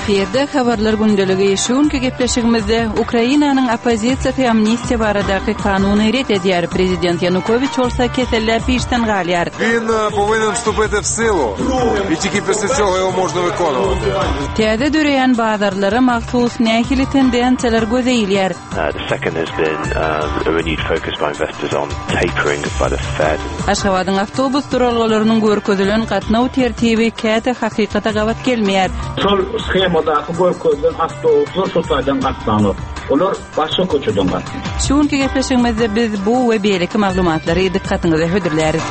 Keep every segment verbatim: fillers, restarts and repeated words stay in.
Eferde habarlar gündöligi şuňky gepleşigimizde Ukrainanyň opozisiýasy amnistiýa baradaky kanuny ret edýär. Prezident Янукович bolsa keseller pişden galýar. Він повинен вступити в силу, і тільки після цього його можна виконувати. Täze döreýän bazarlara mahsus nähili tendensiýalar gözeýilýär. The second has been um, a renewed focus by investors on tapering by the Fed. Aşgabatyň awtobus duralgalarynyň görkezlen gatnaw tertibi käte hakykata gawat gelmeýär. Sol schemadaky görkezlen awtobuslar sotadan gatlanýar. Olar başga köçeden gatlanýar. Şuňky gepleşigimizde biz bu we beýleki maglumatlary dikkatyňize hödürläris.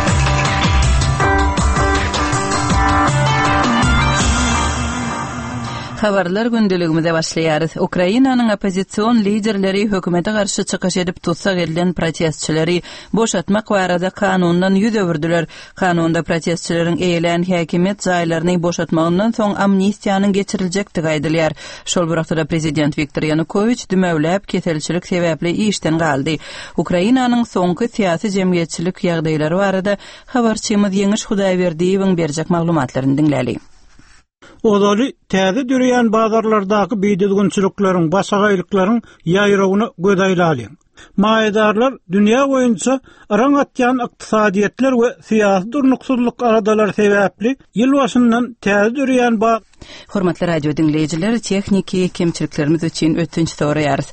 Habarlar gündeligimize başlaýarys. Ukrainanyň opozisiýon liderleri hökümete garşy çykyş edip tutsak edilen protestçileri boşatmak barada kanundan ýüz öwürdiler. Kanunda protestçileriň eýlen häkimet jaýlaryny boşatmagyndan soň amnistiýanyň geçiriljekdigi aýdylýar. Şol wagtda prezident Viktor Янукович dümäwläp keselçilik sebäpli işden galdy. Ukrainanyň soňky syýasy jemgyýetçilik ýagdaýlary barada habarçymyz Ýeňiş Hudaýberdiýewiň berjek maglumatlaryny dinläli. Odaly täze döreýän bazarlardaky beýdilgünçilikleriň, başagaýlyklaryň ýaýragyny gözaýlaly. Maýdarlar dünýä boýunça araň atýan ykdysadyýetler we syýasy durnuksuzlyk aradalar sebäpli ýyl başyndan täze döreýän ba Hormatly radio dinleýijiler, techniki kemçiliklerimiz üçin ötünç soraýarys.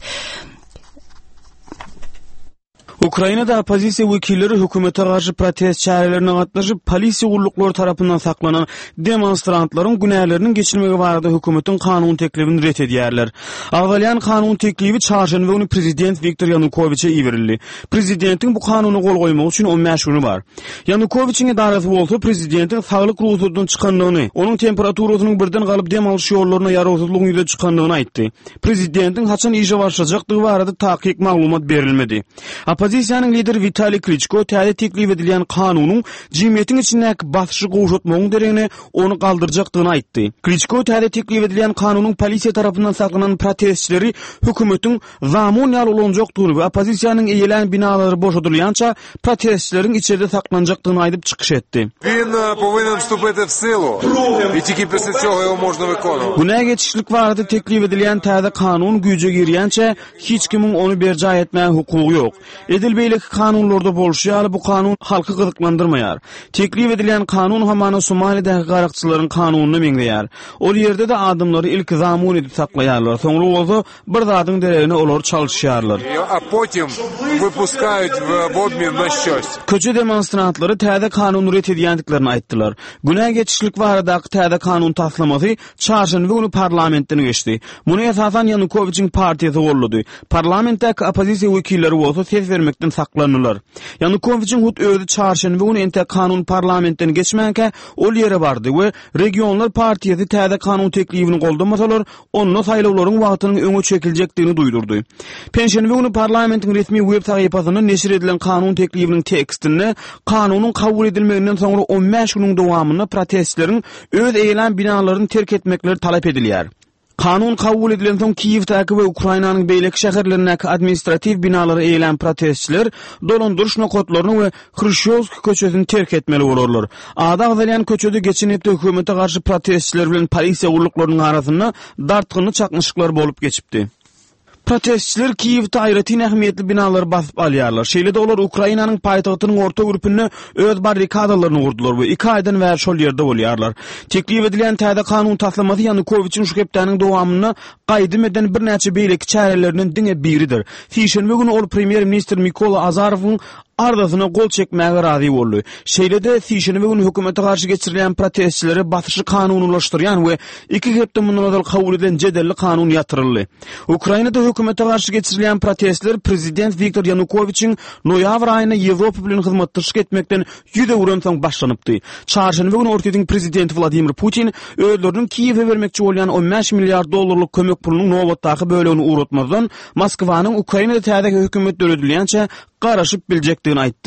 Ukrainada opozisiýa wekilleri hökümete garşy protest çärelerine gatnaşyp polisiýa gullukları tarapyndan saklanan demonstrantlaryň günäleriniň geçirmegi barada hökümetiň kanun teklibini ret edýärler. Awalyan kanun teklibi çarşamba günü prezident Viktor Yanukoviçe iwerildi. Prezidentiň bu kanuny gol goýmak üçin on beş güni bar. Yanukoviçiň edarasy bolsa prezidentiň saglyk ruhusydan çykandygyny, onuň temperaturasynyň birden galyp dem alyş ýollaryna ýaraşyklygyň ýüze çykandygyny aýtdy. Prezidentiň haçan işe başlajakdygy barada takyk maglumat berilmedi. Opozisiýanyň lideri Vitaliy Klitschko täze teklip edilen kanunyň jemgyýetiň içindäki basyşy gowşatmagyň deregine onu galdyrjakdygyny aýtdy. Klitschko täze teklip edilen kanunyň polisiýa tarapyndan saklanan protestçileri hökümetiň zamun ýaly olanjakdygyny we opozisiýanyň eýelen binalary boşadylýança protestçileriň içeride saklanjakdygyny aýdyp çykyş etdi. Він повинен вступити в силу, і тільки після цього його можна виконувати. Buna geçişlik barada teklip edilen täze kanun güýje girýänçe hiç kimiň onu berja etmäge hukugy ýok. Edilbeýlik kanunlarda bolşýar, bu kanun halky gyzyklandyrmaýar. Teklip edilen kanun hamana Somaliýadaky garakçylaryň kanunyny meňleýär. Ol ýerde de adamlary ilk zamun edip saklaýarlar. Soňra bolsa bir zadyň deregine olar çalyşýarlar. А потім випускають в обмін на щось. Köçe demonstrantlary täze kanuny ret edýändiklerini aýtdylar. Günä geçişlik baradaky täze kanun taslamasy çarşamba günü parlamentden geçdi. Muny esasan Yanukoviçiň partiýasy gollady. Parlamentdäki opozisiýa wekilleri bolsa ses vermekden saklanırlar. Yanukoviçiň hut özü çarşamba günü ente kanun parlamentden geçmänke ol ýere bardy we regionlar partiýasy täze kanun teklibini goldamasalar, onu saýlawlaryň wagtynyň öňe çekiljekdigini duýdurdy. Penşenbe günü parlamentiň resmi web sahypasyna neşir edilen kanun teklibiniň tekstinde kanunyň kabul edilmeginden soňra on beş güniň dowamyna protestçileriň öz eýlen binalaryny terk etmekleri talap edilýär. Kanun kabul edilen soň Kiýewdäki we Ukrainanyň beýleki şäherlerindäki administrativ binalary eýlen protestçiler dolandyryş nokatlaryny we Hryşowski köçesini terk etmeli bolarlar. Ada Awalyan köçede geçen hepde hökümete garşy protestçiler bilen polisiýa gulluklarının arasynda dartgyny çakmışyklar bolup geçipdi. Protestçiler Kiýewde aýratyn ähmiýetli binalary basyp alýarlar. Şeýle-de olar Ukrainanyň paýtagtynyň orta grupyny öz barrikadalaryny gurdular we iki aýdan bäri şol ýerde bolýarlar. Teklip edilen täze kanun taslamasy Yanukoviçiň şu hepdäniň dowamyny gaýdym eden bir näçe beýleki çärelerinden diňe biridir. Şeýşenbe günü ol premier minister Mikola Azarowyň ardasyna gol çekmäge razy boldy. Şeýle-de Şeýşenbe günü hökümete garşy geçirilen protestçilere basyşy kanunylaşdyrýan we iki hepde mundan kabul edilen jedelli kanun ýatyryldy. Ukrainada hökümete garşy geçirilen protestler prezident Viktor Yanukoviçiň noýabr aýyna Ýewropa bilen hyzmatdaşlyk etmekden ýüze uran soň başlanypdy. Çarşamba günü ortadyň prezident Vladimir Putin öýleriniň Kiýewе bermekçi bolýan on beş milliard dollarlyk kömek pulunyň nowatdaky bölegini uratmazdan Moskwanyň Ukrainada täze hökümet döredilýänçe garaşyp biljekdigini aýtdy.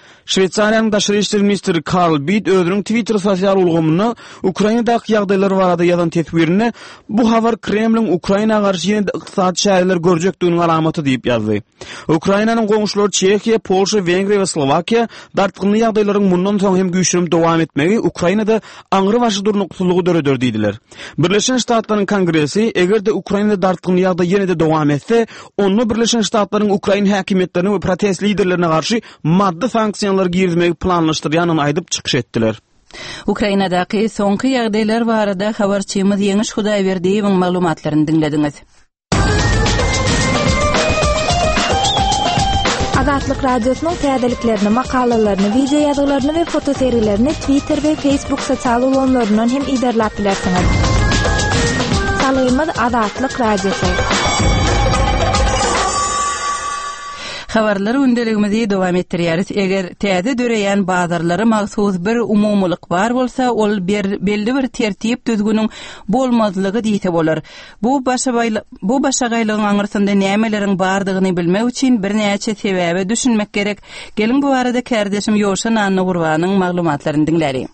Şweýçariýanyň daşary işler ministri Karl Bied özüniň Twitter sosial ulgamyna Ukrainadaky ýagdaýlar barada ýazan tetbirine bu habar Kremliň Ukraina garşy ýene ykdysady çäreler görjekdiginiň alamaty diýip ýazdy. Ukrainanyň goňşulary Çekiýa, Polşa, Wengriýa we Slowakiýa dartgynly ýagdaýlaryň mundan soň hem güýçlenip dowam etmegi Ukrainada aňry başy durnuklygy döredir diýdiler. Birleşen Ştatlaryň Kongresi egerde Ukrainada dartgynly ýagdaý ýene de dowam etse, onu Birleşen Ştatlaryň Ukraina häkimetlerine we protest liderlerine garşy maddi sanksiýalar girmegi planlaşdyrýanyny aýdyp çykyş etdiler. Ukrainadaky soňky ýagdaýlar barada habarçymyz Ýeňiş Hudaýberdiýewiň maglumatlaryny dinlediňiz. Azatlyk radiosynyň täzeliklerini, makalalaryny, video ýazgylaryny we fotoseriýelerini Twitter we Facebook sosial ulanlaryndan hem iderläp bilersiňiz. Salymyz Azatlyk radiosu. Habarlar öndeligimizi dowam etdirýäris. Eger täze döreýän bazarlary magsus bir umumlyk bar bolsa, ol bir belli bir tertip düzgünüň bolmazlygy diýse bolar. Bu başa bu başagaýlygyň aňyrsynda nämeleriň bardygyny bilmek üçin bir näçe sebäbi düşünmek gerek. Gelin bu arada kardeşim Ýoşan Anna Gurbanyň maglumatlaryny dinläri.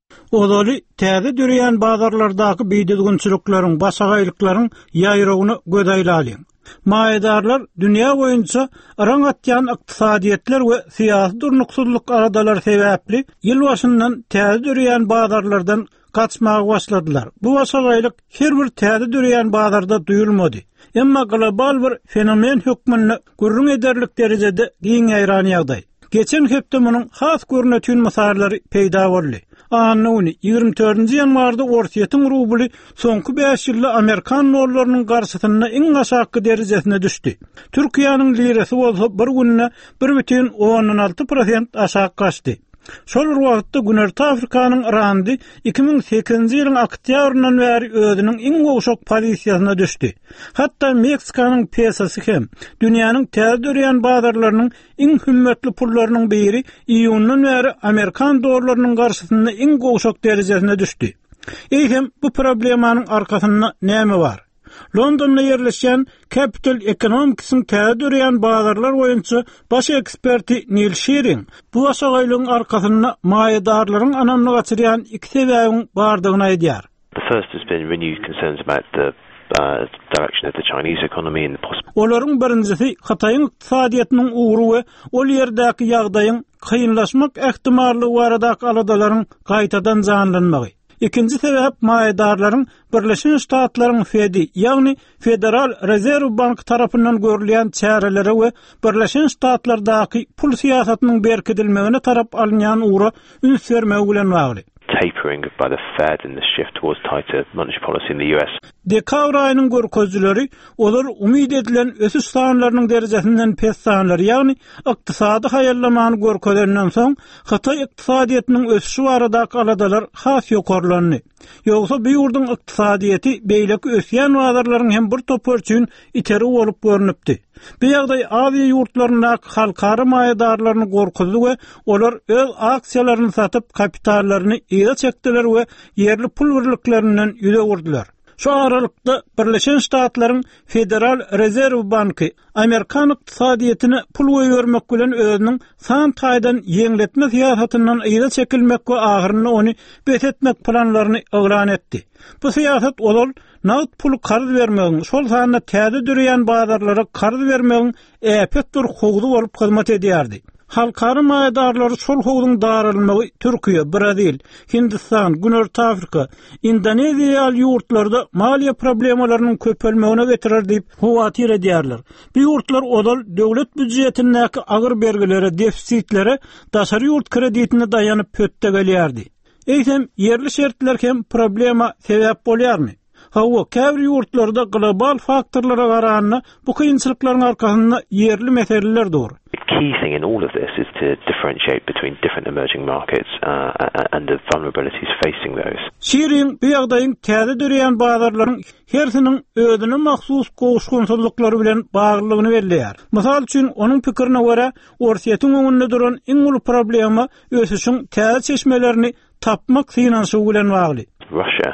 Odaly täze döreýän bazarlardaky beýdilgünçiliklaryň, başagaýlyklaryň ýaýragyny göz Maýdarlar dünýä boýunça araň atýan ykdysadyetler we syýasy durnuksuzlyk aradalar sebäpli ýyl başyndan täze döreýän bazarlardan kaçmagy başladylar. Bu başagaýlyk her bir täze döreýän bazarda duýulmady. Emma global bir fenomen hökmünde gurrun ederlik derejede giň ýaýran ýagdaý. Geçen hepde munyň has görnetýän mysallary peýda boldy. Annuny ýygrimi dördünji ýanwarda Orsiýetiň rubly soňky beş ýylda Amerikan dollarynyň garşysynda iň aşağı derejesine düşdi. Türkiýanyň lirasy bolsa bir günde bir butun on alty prosent aşağı gaçdy. Şol wagtda Güney Afrikanyň randy iki ming sekizinji ýylyň oktýabryndan bäri özüniň iň gowşak pozisiýasyna düşdi. Hatda Meksikanyň pesosy hem dünýäniň täze döreýän bazarlarynyň iň hümmetli pullarynyň biri iýundan bäri Amerikan dollarynyň garşysynda iň gowşak derejesine düşdi. Eýhem bu problemanyň arkasynda näme bar? Londonda yerleşen Capital Economic'sin täze döreýän bazarlar boýunça baş eksperti Neil Shearing bu başagaýlygyň arkasynda maýdarlaryň anamly gaçyrýan iki sebäbiň bardygyny aýdýar. The first has been renewed concerns about the uh, direction of the Chinese economy and the possible. Olaryň birinjisi Hataýyň ykdysadyetiniň ugry we ol ýerdäki ýagdaýyň kıyınlaşmak ähtimallygy baradaky aladalaryň gaýtadan janlanmagy. İkinci sebäp maýdarlaryň Birleşen Ştatlaryň Fedi, ýagny Federal Rezerw Bank tarapyndan görülýän çäreleri we Birleşen Ştatlardaky pul siýasatynyň berkidilmegine tarap alynýan ugry üns bermegi bilen bagly. Tapering by the Fed and the shift towards tighter monetary policy in the U S. Dekabr aýynyň görkezjileri olar umyd edilen ösüş sanlarynyň derejesinden pes sanlar, ýagny ykdysady haýallamany görkezenden soň Hataý ykdysadyetiniň ösüşi baradaky aladalar has ýokarlandy. Ýogsa bu ýurduň ykdysadyety beýleki ösýän bazarlaryň hem bir top ölçüň iteri bolup görnüpdi. Bu ýagdaý Aziýa ýurtlaryndaky halkara maýdarlaryny gorkudy we olar öz aksiýalaryny satyp kapitallaryny ýa çekdiler we ýerli pul birliklerinden ýüze gurdular. Şu aralykda Birleşen Ştatlaryň Federal Rezerw Banky Amerikan ykdysadyetine pul goýbermek bilen özüniň san taýdan ýeňletme siýasatyndan ýa çekilmek we ahyryny ony besetmek planlaryny elan etdi. Bu siýasat olal nagd pul karz bermegiň, şol sanyna täze döreýän bazarlara karz bermegiň äpet bir howdy bolup hyzmat edýärdi. Halkara maýdarlary şol howdyň daralmagy Türkiýe, Brazil, Hindistan, Güney Afrika, Indoneziýa ýurtlarda maliýe problemalarynyň köpelmegine getirer diýip howatyr edýärler. Bu ýurtlar odal döwlet büdjetindäki agyr bergilere, defisitlere, daşary ýurt kreditine dayanyp pötte gelýärdi. Eýsem yerli şertler hem problema sebäp bolýarmy? Hawa käbir ýurtlarda global faktorlara garanyna bu kynçylyklaryň arkasynda yerli meseleler dur. The key thing in all of this is to differentiate between different emerging markets uh, and the vulnerabilities facing those. Şirin bu ýagdaýyň täze döreýän bazarlaryň hersiniň özüne mahsus gowşgunçylyklary bilen baglygyny belleýär. Mysal üçin onuň pikirine görä, Orsiýetiň öňünde duran iň ulu problema ösüşiň täze çeşmelerini tapmak finansyny bilen bagly. Russia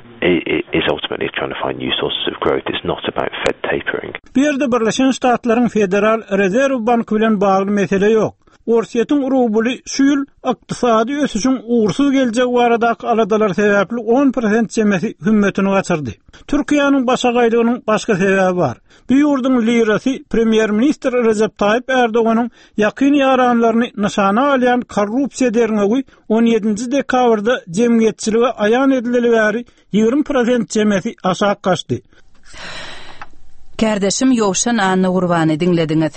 is ultimately trying to find new sources of growth. It's not about Fed tapering. Bir de Birleşen Ştatlaryň Federal Rezerw Banky bilen bagly mesele ýok. Orsiyetin rubuli şuyul iqtisadi ösüşün uğursuz gelecek baradaky aladalar sebäpli on prosent jemesi hümmetini gaçyrdy. Türkiýanyň başagaýlygynyň başga sebäbi bar. Bu ýurdun lirasy Premier Minister Recep Tayyip Erdoğan'ın ýakyn ýaranlaryny nişana alýan korrupsiýa derneği on ýedinji dekabrda jemgyýetçiligi aýan edileli bäri ýigrim prosent jemesi aşağı kaçdy. Kardeşim Yowşan Anny Gurbany dinlediňiz.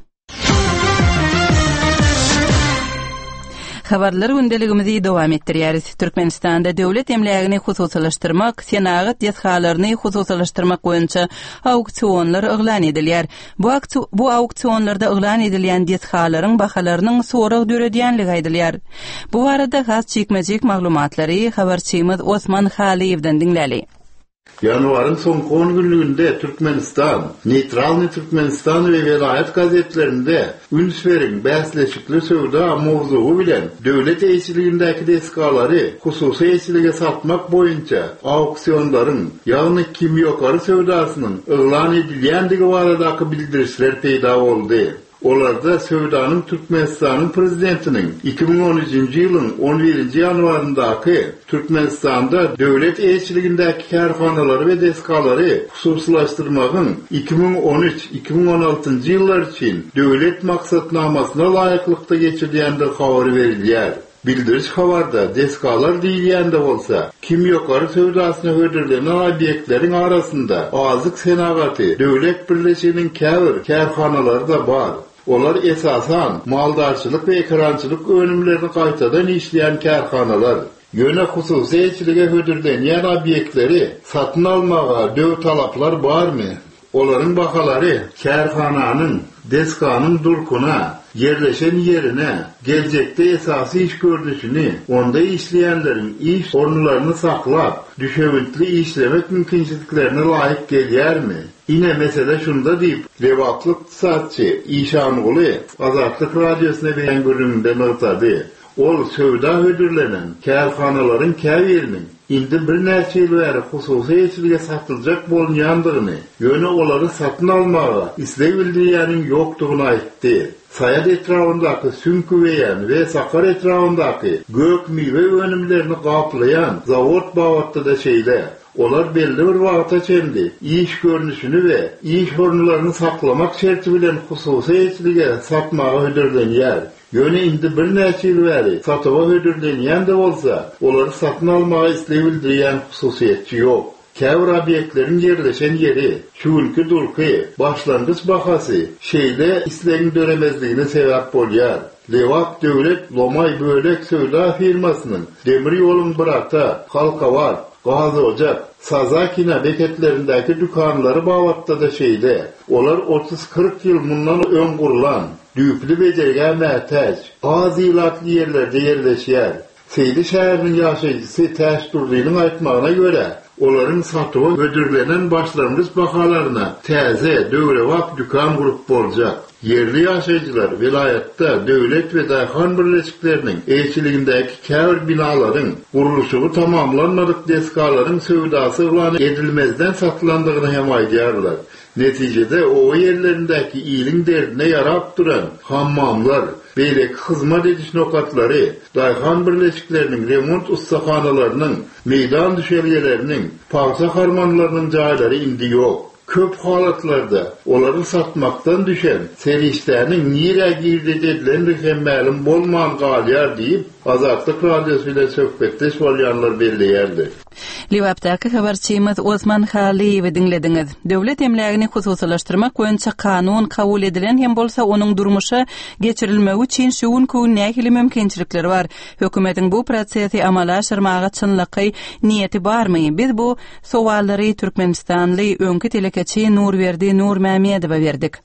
Habarlar gündeligimizi dowam etdirýäris. Türkmenistanda döwlet emlegini hususylaşdyrmak, senagat ýetgalaryny hususylaşdyrmak boýunça auksionlar eglan edilýär. Bu bu auksionlarda eglan edilýän ýetgalaryň bahalarynyň sorak döredýänligi aýdylýar. Bu barada has çekmejek maglumatlary habarçymyz Osman Haliýewden dinläli. Yanvarın son on günlüğünde Türkmenistan, Neytralny Türkmenistan ve Velayet gazetlerinde ünsverin bäsleşikli söwda mowzugy bilen döwlet eýçiligindäki deskalary hususy eýçilige satmak boýunça auksionlaryň, ýagny kimýokary söwdasynyň eglan edilýändigi baradaky bildirişler peýda boldy. Olarda Söwdanyň Türkmenistanyň prezidentiniň iki bin on üçinji ýylyň on birinji ýanwaryndaky Türkmenistanda döwlet eýçiligindäki karhanalary we deskalary hususlaşdyrmagyň iki bin on üç iki bin on altynji ýyllar üçin döwlet maksatnamasyna laýyklykda geçirilýändir habary berilýär. Bildiriş habarda deskalar diýilýände bolsa, kimýokary söwdasyna hödürlenen obýektleriň arasynda azyk senagaty döwlet birleşiginiň käbir karhanalary da bar. Olar esasan maldarçylyk we ekrançylyk önümlerini gaýtadan işleýän karhanalar. Ýöne hususy eýçilige hödürlenýän obýektleri satyn almaga döw talaplar barmy? Olaryň bahalary karhananyň, deskanyň durkuna, yerleşen yerine, gelecekte esasy iş gördüşini, onda işleyenlerin iş orunlarını saklap, düşevintli işlemek mümkünçiliklerine layık gelýärmi? Ine mesele şunda deyip, Lewatly iqtisadçy İşan Guly Azatlyk radiosyna beýan görünümde notady. Ol söwda hödürlenen karhanalaryň käbiriniň indi bir näçe ýyl bäri hususy eýçilige satyljak bolýandygyny, ýöne olary satyn almaga isleg bildirýäniň ýokdugyny aýtdy. Sayad etrafındaky sünküweýän we sakar etrafındaky gök miwe önümlerini gaplayan zawod bawatda da şeýle. Olar belli bir wagta çendi. İş görnüşini we iş orunlaryny saklamak şerti bilen hususy eýçilige satmaga hödürlenýär. Ýöne indi bir näçe ýyl bäri satyba hödürlenýän de bolsa, olary satyn almaga isleg bildirýän hususiýetçi ýok. Käbir obýektleriň yerleşen yeri, çuwulky durky, başlangyç bahasy şeýle islegiň döremezligine sebäp bolýar. Lewat döwlet Lomay Bölek söwda firmasynyň demir ýoluň birata, Halkavar, Gazy Ocak, Sazakina beketlerindäki dükanlary bawatda da şeýle. Olar otuz kırk ýyl mundan ön gurulan, düýpli bejerge mätäç, az ýylatly ýerlerde yerleşýär. Seydi şäheriniň ýaşaýjysy täşdurlynyň aýtmagyna görä, olaryň satyby ödürlenen başlangyç bahalaryna täze döwrewap dükan gurup boljak. Yerli ýaşaýjylar vilayatda döwlet we daýhan birleşikleriniň eýçiligindäki käbir binalaryň guruluşy tamamlanmadyk deskalaryň söwdasy eglan edilmezden satylandygyny hem aýdýarlar. Netijede o yerlerindäki iyiliň derdine yarap duran hammamlar, beýleki hyzmat ediş nokatlary, daýhan birleşikleriniň remont ustahanalarynyň, meýdan düşergeleriniň, paýsa harmanlarynyň jaýlary indi ýok. Köp halatlarda olary satmaktan düşen serişleriniň nire girdi edilendir hem ma'lum bolman galýar diýip Azatlyk radiosu bilen söhbetdeş bolýanlar belliýärdi. Liwapdaky habarçymyz Osman Haliýew dinlediňiz. Döwlet emlegini hususylaşdyrmak boýunça kanun kabul edilen hem bolsa onuň durmuşa geçirilmegi üçin şuwun köň nähili mümkinçilikleri bar. Hökümetiň bu prosesi amala aşyrmaga çynlyky niýeti barmy? Biz bu sowallary Türkmenistanly öňkü telekeçi Nurberdi Nurmämedowa berdik.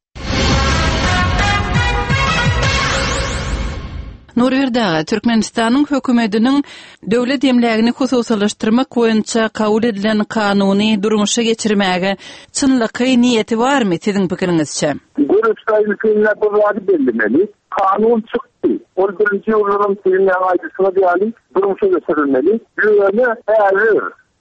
Nurberdi, Türkmenistanyň hökümetiniň döwlet emlegini hususylaşdyrmak boýunça kabul edilen kanuny durmuşa geçirmäge çynlyky niýeti barmy siziň pikiriňizçe? Görüşleri ülkelerine bu belirlemeli. Kanun çıktı. on birinci yılın filmler aydısına diyelim durmuşa geçirilmeli. Böyle eğer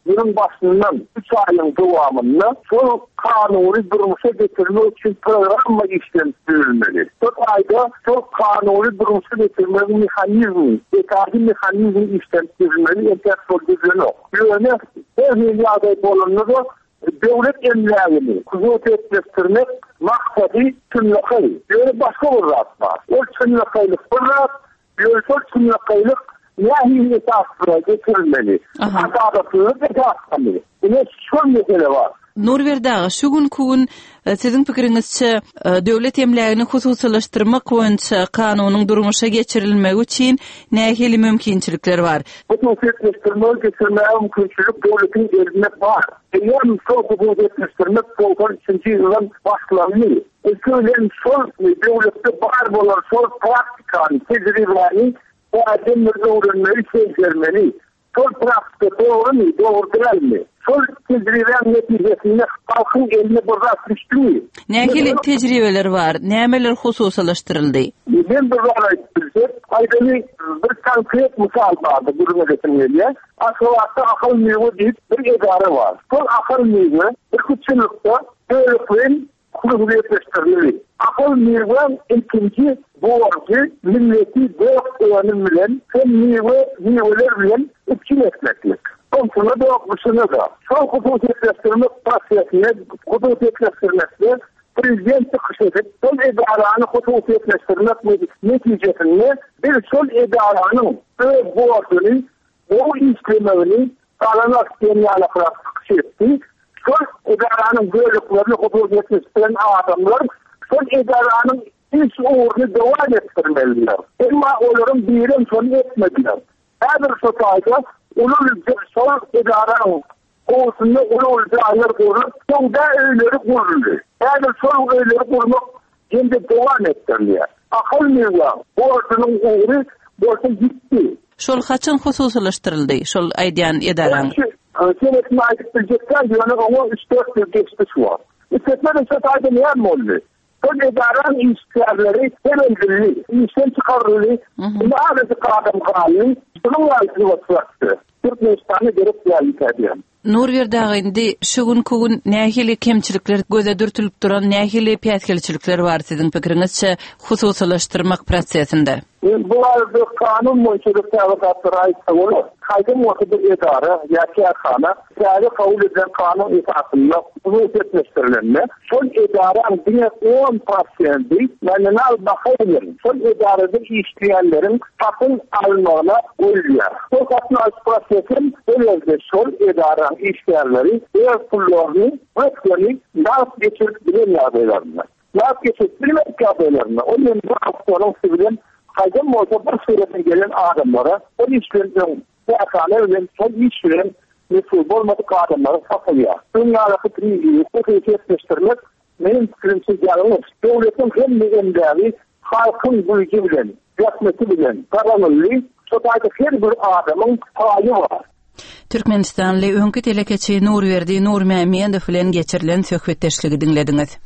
yılın başından üç ayın devamında şu kanuni durmuşa getirmek için programla işlem sürülmeli. dört ayda şu kanuni durmuşa getirmek mekanizmi, ekadi mekanizmi işlem sürülmeli. Enter sol düzeni o. Yani her milyarda bolunluğu devlet emlakını kuzut ettirmek maksadi tümlakayı. Yani başka bir rahat var. O tümlakaylık bir rahat, böyle tümlakaylık yahi esasına getirilmeli. Adaletini esaslanmalı. Buna şu mesele var. Nurverdağı şu gün kugun sizin pikirinizçe devlet emlakını hususilaştırmak boýunça kanunun durmuşa geçirilmegi için nähili mümkinçilikler var? Hususilaştırmak getirmeye mümkinçilik devletin eline var. Eğer sol hususilaştırmak doksan üçüncü yıldan başlanmalı. Ökülen sol devlette var bolan sol praktikanı, tecrübelerini bu adamları öğrenmeyi sezdirmeli. Sol praktika doğru mu, doğru değil mi? Sol tecrübeler neticesinde halkın eline bırak düştü mü? Nähili tecrübeler var, nämeler hususilaştırıldı? Ben burada aytdım. Aydın bir konkret misal vardı duruma getirmeliye. Asılatta akıl meyve deyip bir idare var. Sol akıl meyve bir küçülükte devletin kuruluyetleştirilmeli. Akıl meyve ikinci borcu milleti dört oyanın bilen hem meyve meyveler bilen üçün etmeklik. Komşuna da okuşuna da. Son hususiyetlleştirmek prosesine, hususiyetlleştirmekle prezident çıkış edip sol idaranı hususiyetlleştirmek neticesinde bir sol idaranın ve borcunu, o işlemevini sağlamak deneyalaklar çıkış etti. Sol idaranın böylüklerini hususiyetlleştiren adamlar sol idaranın iş uğrunu devam ettirmeliler. Ama onların birim sonu etmediler. Her bir sotayda onun sol idaranın olsunlar, onu olacaklar kurulur. Sonda öyleri kurulur. Her bir sol öyleri kurulmak şimdi devam ettirliyor. Akıl meyve, borcunun uğru, borcu gitti. Şol kaçın hususilaştırıldı, şol aydiyan idaran? Senetini aydıklayacaklar, yani ona üç dört yıl geçmiş var. İstetler sotayda ne yapma oluyor? Sol idaran işlerleri temelde işten çıkarılıyor. Bunu adeti kadın kanun, bunun altını vasılattı. Türkmenistan'a gerek geldi. Nurverdağı indi şu gün kugun nähili kemçilikler göze dürtülüp duran nähili piýatkelçilikler var sizin pikirinizçe hususilaştırmak prosesinde? Bu arada kanun boyunçalık tavukatları aitse olur. Kaydın vakıdır idare, yakiyakana, siyari kabul edilen kanun esasında hususiyetlleştirilenme, sol idare'nin diye on pasyendi, menenal bakayın, sol idarede işleyenlerin satın almağına uyuyor. Sol satın alış prosesin, böylece sol idare'nin işleyenleri, ev kullarını, rıtkını, nas geçirip bilen adaylarına. Nas geçirip bilmek adaylarına. O yüzden bu haftanın sivilin Kaydın olsa bir süreden gelen adamlara, o işlerden, bu akaneyle son işlerin mesul olmadık adamlara satılıyor. Dünyadaki kriziyi, bu kıyafetleştirmek, benim fikrimsiz yanılır. Devletin hem de emdari, halkın bu ilgi bilen, yakmeti bilen, karanlığı, sotayda her bir adamın payı var. Türkmenistanlı öňkü telekeçi Nurverdi Nurmämiýedow bilen geçirilen söhbetdeşligi dinlediniz.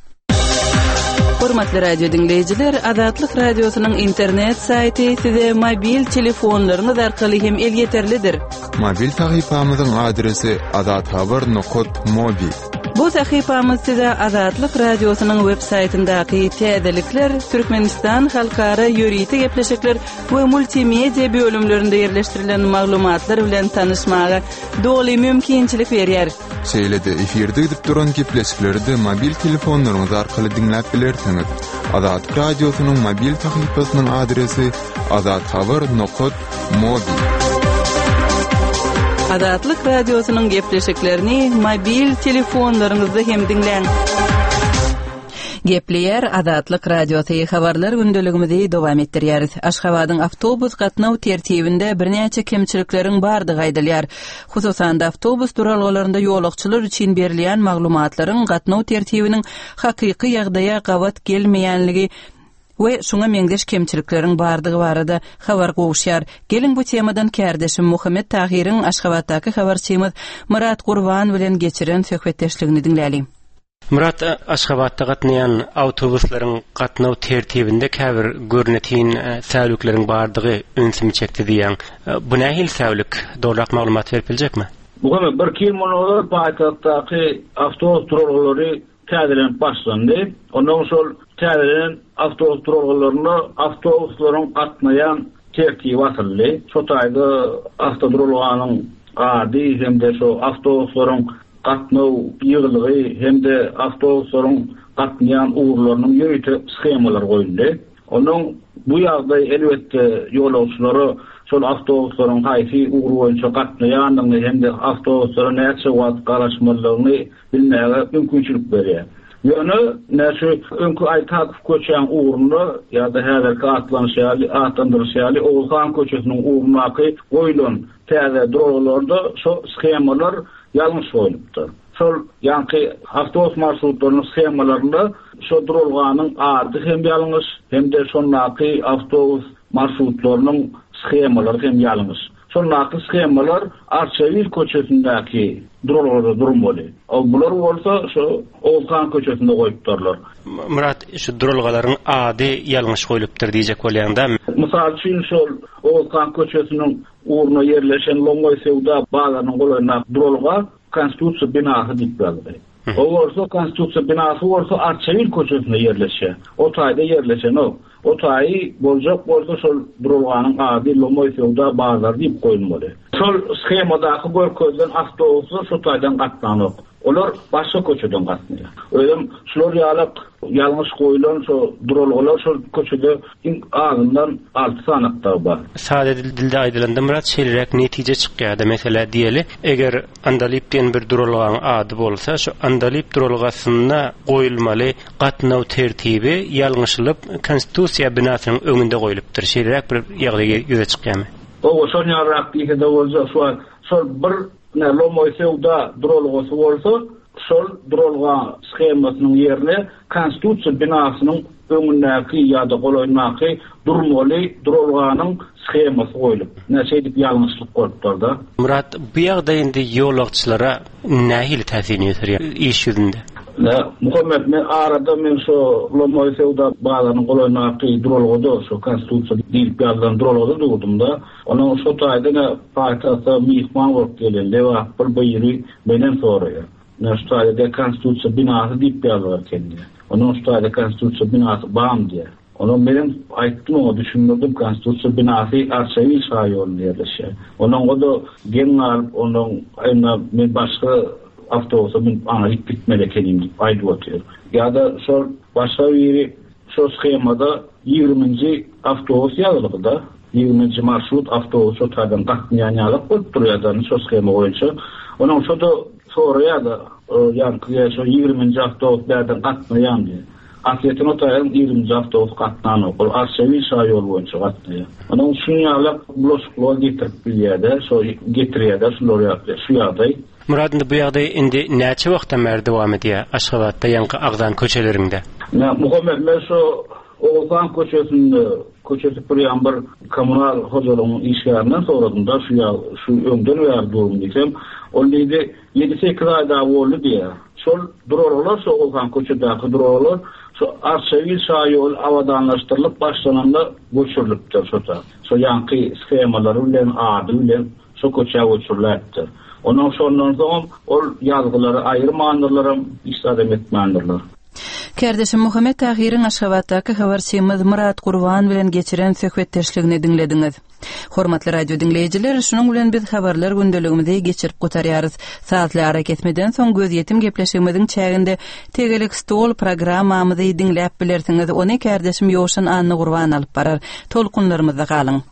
Hormatly radio dinleyijiler, Azatlyk radiosynyň internet saýty size mobil telefonlaryňyz arkaly hem el yeterlidir. Mobil sahypamyzyň adresi azathabar nokta mobi. Bu sahypamyz size Azatlyk radiosynyň web saýtyndaky täzelikler, Türkmenistan halkara ýöriti gepleşikler we multimedia bölümlerinde ýerleşdirilen maglumatlar bilen tanışmaga dogly mümkinçilik berýär. Şeýlede efirde gidip duran gepleşikleri mobil telefonlaryňyz arkaly dinläp bilersiňiz. Azatlyk radiosynyň mobil sahypasynyň adresi azathabar nokta mobi. Azatlyk radiosynyň gepleşiklerini mobil telefonlaryňyzda hem dinläň. Gepleýär Azatlyk radiosy habarlar gündeligimizi dowam etdirýäris. Aşgabatyň awtobus gatnaw tertibinde birnäçe kemçilikleriň bardygy aýdylýar. Hususan da awtobus duralgylarynda ýolakçylar üçin berilýän maglumatlaryň gatnaw tertibiniň hakyky ýagdaýa gawat gelmeýänligi we şuňa meňdeş kemçilikleriň bardygy barada habar gowuşýar. Gelin bu temadan kärdeşim Muhammed Tahiriň Aşgabatdaky habarçymyz Murat Gurban bilen geçiren söhbetdeşligini dinläli. Murat, Aşgabatda gatnaýan awtobuslaryň gatnaw tertibinde käbir görnetin säwlükleriň bardygy önsümi çekdi diýen. Bu nähil säwlük? Dolrak maglumat berip biljekmi? Bu bir kim monolar paytahtaki avtobus durağları täzelen başlandı. Ondan sonra täzelen avtobus durağlarını avtobusların atmayan tertibi atıldı. Şu taýda avtodurağanyň ady hemde şu avtobusların gatnaw ýyglygy hemde avtobusların gatnayan uğurlarynyň ýöýte skemalar goýuldy. Onun bu ýagdaý elbetde ýolagçylary şol avtobusların haýsy uğur boýunça gatnaýanyny hemde avtobuslara näçe wagt garaşmalygyny bilmäge mümkinçilik berýär. Ýöne näçe öňkü aýtak köçen uğurny ýa-da häzirki atlanşaly, atandyrşaly Oğuzhan köçesiniň uğurnaky goýulan täze duraglarda şo skemalar ýalňyş goýulupdyr. Şol ýanky avtobus marşrutlarynyň skemalarynda şo duralganyň ardy hem ýalňyş, hem de şonaky avtobus marşrutlarynyň skemaları hem ýalňyş. Şonaky skemalar Arçavil köçesindäki durallarda durmaly. O bular bolsa şo Oğuzhan köçesinde goýupdyrlar. Murat, şu duralgalaryň ady ýalňyş goýulupdyr diýjek bolýanda. Mysal üçin şol Oğuzhan köçesiniň uğruna yerleşen Longoy Sewda bazarynyň golaryna duralga Konstitusiýa binasy diýip ýazdy. O bolsa Konstitusiýa binasy bolsa Arçavil köçesinde yerleşýär. O taýda yerleşen o. O taý boljak bolsa şol duralganyň ady Longoy Sewda bazary diýip goýulmaly. Şol skemadaky görkezden avtobuslar şu taýdan gatnanyp. Olar başga köçeden gatnaýar. Öýdem şolar ýalyk ýalňyş goýulan şo duralgalar şol köçede ağından altı sanakda bar. Sade dilde aýdylanda Murat şeýlerek netije çykýardy. Mesela diýeli, eger Andalip diýen bir duralgaň ady bolsa, şu Andalip duralgasyna goýulmaly gatnaw tertibi ýalňyşlyp Konstitusiýa binasynyň öňünde goýulupdyr. Şeýlerek bir ýagdaýga ýüze çykýarmy? O şonýarak diýende bolsa şu şol bir ne Longoy Sewda duralgasy bolsa, şol duralga skemasynyň ýerine Konstitusiýa binasynyň öňündäki ýa-da golarynaky durmaly duralganyň skemasy goýulyp, näçe edip ýalňyşlyk goýupdyrda. Murat, bu ýagdaýynda ýolagçylara nähili täsir ýetir iş ýüzünde? Ne, Muhammed men arada men şu Longoy Sewda bazarynyň golarynaky duralgada şu Konstitusiýa diýip ýazylan duralgada durdumda. Onuň şu taýda paýtagta mihman bolup gelen Leva bir beýri menen soraýar. Näştaýda Konstitusiýa binasy diýip ýazýar kendi. Onuň ştaýda Konstitusiýa binasy bam diýer. Onuň menen aýtdym, o düşündirdim Konstitusiýa binasy Arçavil şaýolunda ýerleşýär. Onuň goda gen alyp onuň aýna men başga avtobusa men aňyp bitmeli kelim diýip aýdyp otyr. Ýa-da şol başga biri şo skemada ýigriminji avtobus ýazylganda ýigriminji marşrut avtobus şo taýdan gatnaýanýalyk bolup durýardy şo skema boýunça. Onuň şoda soraýardy, ýa-ni şo ýigriminji avtobus bäden gatnaýan diýip. Aslında o taýdan ýigriminji avtobus gatnany, ol Arçavil şaýol boýunça gatnaýar. Onuň şuňalyk bloşklary getirip bilýärdi, şo getirýärdi, şolar ýapdy, şu ýagdaý. Murat, bu ýagdaý indi näçe wagtdan beri dowam edýär Aşgabatda ýanky Agdan köçelerinde? Ne, Muhammed men şo Oğuzhan köçesinde köçesi bir bir kommunal hojalygyň işgärden soradymda şu şu öňden bäri durum diýsem, ol diýdi ýedi sekiz aýda boldy diýär. Şol duralgalar şo Oğuzhan köçedäki duralgalar şu Arçavil şaýol awadanlaşdyrylyp başlananda göçürilipdir şota. Şo ýanky skemalary bilen ady bilen şo köçe göçürilipdir. Onuň şondan soň ol ýazgylary aýyrmandylar, istifade etmändirler. Kardeşim Muhammed Tahir'in Aşgabatdaky habarçymyz Murat Gurban bilen geçiren söhbetdeşligini dinlediňiz. Hormatly radio dinleýijiler, şunuň bilen biz habarlar gündeligimizi geçirip gotarýarys. Saatly harak etmeden soň göz ýetim gepleşigimiziň çäginde Tegelik stol programmamyzy dinläp bilersiňiz. Ony kardeşim Ýoşan Anny Gurban alyp barar. Tolkunlarymyzda galyň.